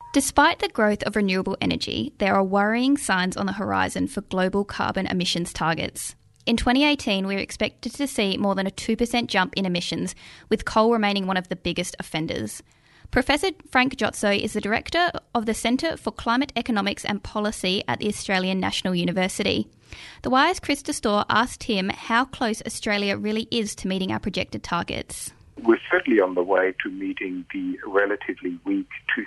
Despite the growth of renewable energy, there are worrying signs on the horizon for global carbon emissions targets. In 2018, we are expected to see more than a 2% jump in emissions, with coal remaining one of the biggest offenders. Professor Frank Jotzo is the Director of the Centre for Climate Economics and Policy at the Australian National University. The Wire's Chris Dastor asked him how close Australia really is to meeting our projected targets. We're certainly on the way to meeting the relatively weak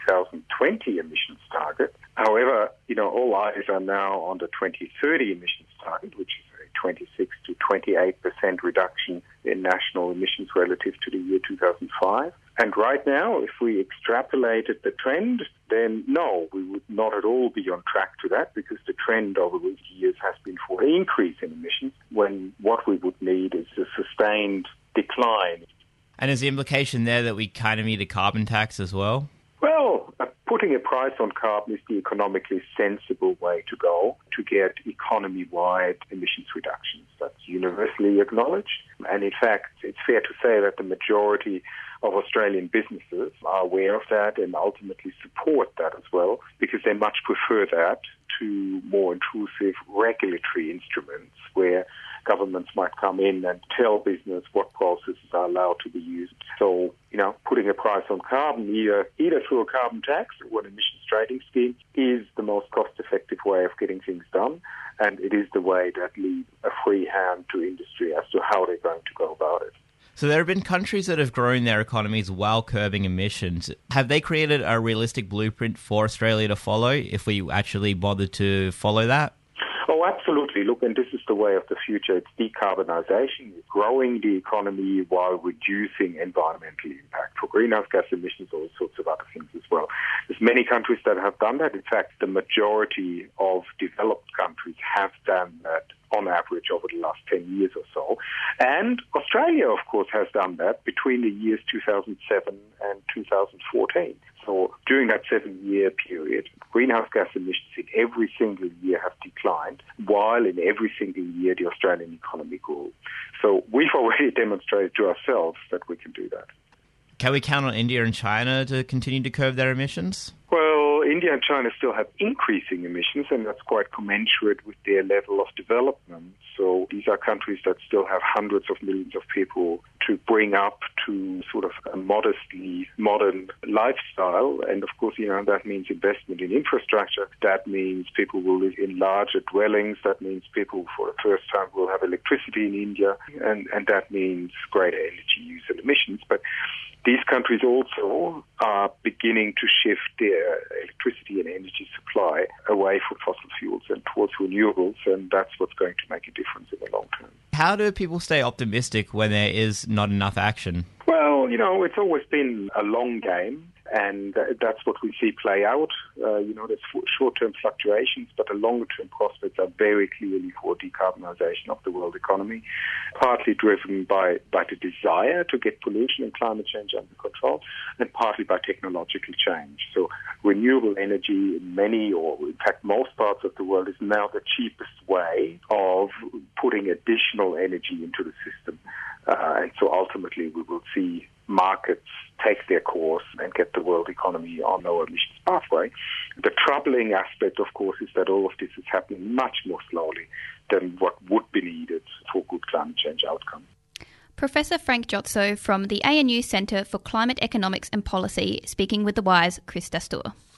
2020 emissions target. However, all eyes are now on the 2030 emissions target, which is a 26 to 28% reduction in national emissions relative to the year 2005. And right now, if we extrapolated the trend, then no, we would not at all be on track to that, because the trend over recent years has been for an increase in emissions, when what we would need is a sustained decline. And is the implication there that we kind of need a carbon tax as well? Well, putting a price on carbon is the economically sensible way to go to get economy-wide emissions reductions. That's universally acknowledged. And in fact, it's fair to say that the majority of Australian businesses are aware of that and ultimately support that as well, because they much prefer that to more intrusive regulatory instruments where governments might come in and tell business what processes are allowed to be used. So, putting a price on carbon, either through a carbon tax or an emissions trading scheme, is the most cost-effective way of getting things done. And it is the way that leaves a free hand to industry as to how they're going to go about it. So there have been countries that have grown their economies while curbing emissions. Have they created a realistic blueprint for Australia to follow if we actually bother to follow that? Oh, absolutely. Look, and this is the way of the future. It's decarbonisation, growing the economy while reducing environmental impact for greenhouse gas emissions, all sorts of other things as well. There's many countries that have done that. In fact, the majority of developed countries have done that on average over the last 10 years or so. And Australia, of course, has done that between the years 2007 and 2014. So during that 7-year period, greenhouse gas emissions in every single year have declined, while in every single year the Australian economy grew. So we've already demonstrated to ourselves that we can do that. Can we count on India and China to continue to curb their emissions? Well, India and China still have increasing emissions, and that's quite commensurate with their level of development. So these are countries that still have hundreds of millions of people to bring up to sort of a modestly modern lifestyle. And of course, that means investment in infrastructure. That means people will live in larger dwellings. That means people for the first time will have electricity in India. And that means greater energy use and emissions. But these countries also are beginning to shift their electricity and energy supply away from fossil fuels and towards renewables, and that's what's going to make a difference in the long term. How do people stay optimistic when there is not enough action? Well, it's always been a long game, and that's what we see play out. There's short-term fluctuations, but the longer-term prospects are very clearly for decarbonisation of the world economy, partly driven by the desire to get pollution and climate change under control, and partly by technological change. So renewable energy in many, or in fact most parts of the world, is now the cheapest way of putting additional energy into the system. And so ultimately we will see markets take their course and get the world economy on lower emissions pathway. The troubling aspect, of course, is that all of this is happening much more slowly than what would be needed for good climate change outcome. Professor Frank Jotzo from the ANU Centre for Climate Economics and Policy, speaking with The Wire's Chris Dastor.